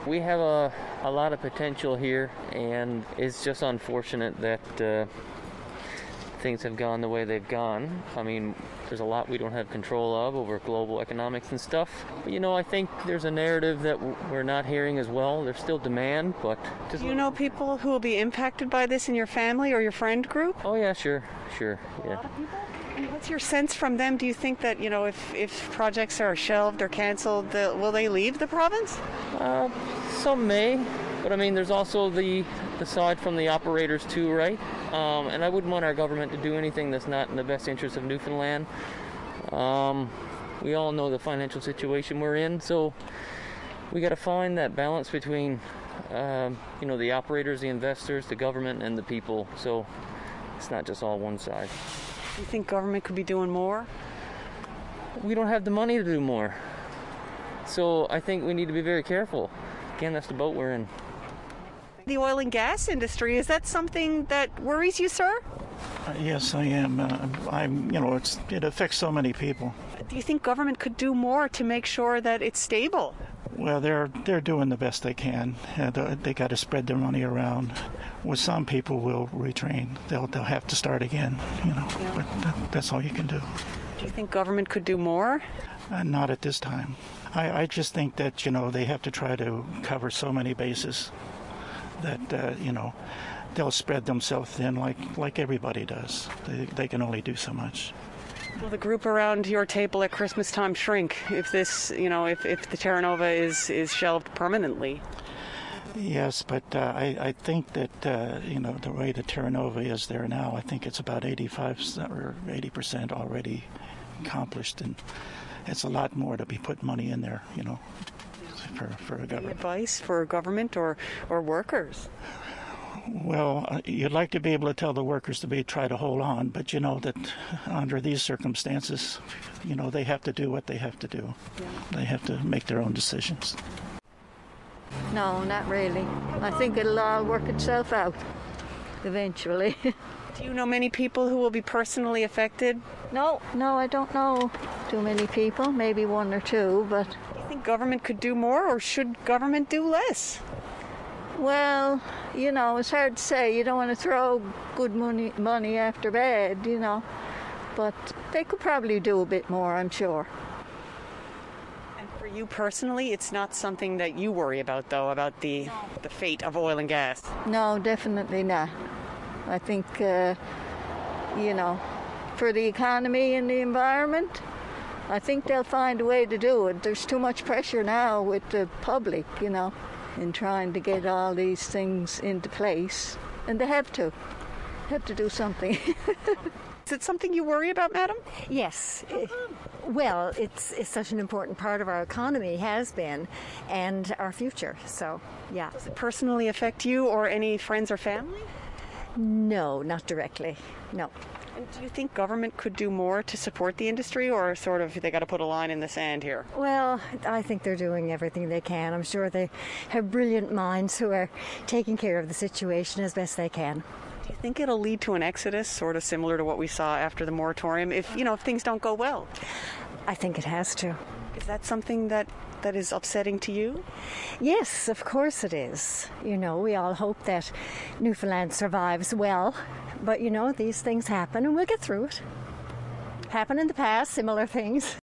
We have a lot of potential here, and it's just unfortunate that things have gone the way they've gone. I mean, there's a lot we don't have control of over global economics and stuff. But, I think there's a narrative that we're not hearing as well. There's still demand, but... Do you know people who will be impacted by this in your family or your friend group? Oh, yeah, sure, yeah. A lot of people? And what's your sense from them? Do you think that, if projects are shelved or canceled, will they leave the province? Some may, but I mean, there's also the side from the operators too, right? And I wouldn't want our government to do anything that's not in the best interest of Newfoundland. We all know the financial situation we're in, so we got to find that balance between, the operators, the investors, the government, and the people. So it's not just all one side. Do you think government could be doing more? We don't have the money to do more. So I think we need to be very careful. Again, that's the boat we're in. The oil and gas industry, is that something that worries you, sir? Yes, I am. It affects so many people. Do you think government could do more to make sure that it's stable? Well, they're doing the best they can. They got to spread their money around. Well, some people will retrain. They'll have to start again. But that's all you can do. Do you think government could do more? Not at this time. I just think that they have to try to cover so many bases that they'll spread themselves thin like everybody does. They can only do so much. Will the group around your table at Christmas time shrink if this, if the Terra Nova is shelved permanently? Yes, but I think that the way the Terra Nova is there now, I think it's about 85% or 80% already accomplished, and it's a lot more to be put money in there, for a government. Any advice for government or workers? Well, you'd like to be able to tell the workers to try to hold on, but that under these circumstances, they have to do what they have to do. Yeah. They have to make their own decisions. No, not really. I think it'll all work itself out eventually. Do you know many people who will be personally affected? No, I don't know too many people, maybe one or two, but... Do you think government could do more, or should government do less? Well, it's hard to say. You don't want to throw good money after bad, but they could probably do a bit more, I'm sure. And for you personally, it's not something that you worry about, though, about the fate of oil and gas? No, definitely not. I think, for the economy and the environment, I think they'll find a way to do it. There's too much pressure now with the public, in trying to get all these things into place. And they have to do something. Is it something you worry about, madam? Yes. Well, it's such an important part of our economy, has been, and our future. So, yeah. Does it personally affect you or any friends or family? No, not directly. No. And do you think government could do more to support the industry, or sort of they got to put a line in the sand here? Well, I think they're doing everything they can. I'm sure they have brilliant minds who are taking care of the situation as best they can. Do you think it'll lead to an exodus, sort of similar to what we saw after the moratorium, if things don't go well? I think it has to. Is that something that is upsetting to you? Yes, of course it is. We all hope that Newfoundland survives well. But, these things happen and we'll get through it. Happened in the past, similar things.